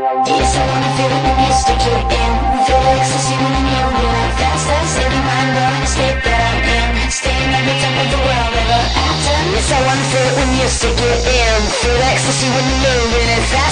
Yes, I wanna feel it when you stick it in. Feel the ecstasy when you're moving it faster. Set your mind on the state that I'm in. Staying at the top of the world ever after. Yes, I wanna feel it when you stick it in. Feel the ecstasy when you're moving it faster.